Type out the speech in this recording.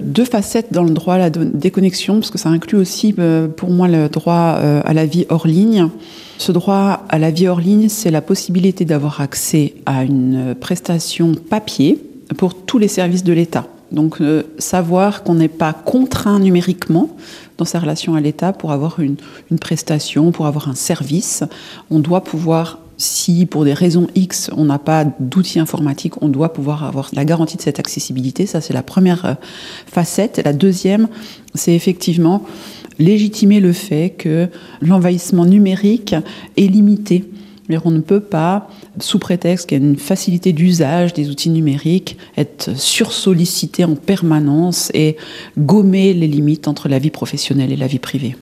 deux facettes dans le droit à la déconnexion, parce que ça inclut aussi, pour moi, le droit à la vie hors ligne. Ce droit à la vie hors ligne, c'est la possibilité d'avoir accès à une prestation papier pour tous les services de l'État. Donc, savoir qu'on n'est pas contraint numériquement dans sa relation à l'État pour avoir une prestation, pour avoir un service. On doit pouvoir, si pour des raisons X, on n'a pas d'outils informatiques, on doit pouvoir avoir la garantie de cette accessibilité. Ça, c'est la première facette. Et la deuxième, c'est effectivement légitimer le fait que l'envahissement numérique est limité. Mais on ne peut pas, sous prétexte qu'il y a une facilité d'usage des outils numériques, être sursollicité en permanence et gommer les limites entre la vie professionnelle et la vie privée.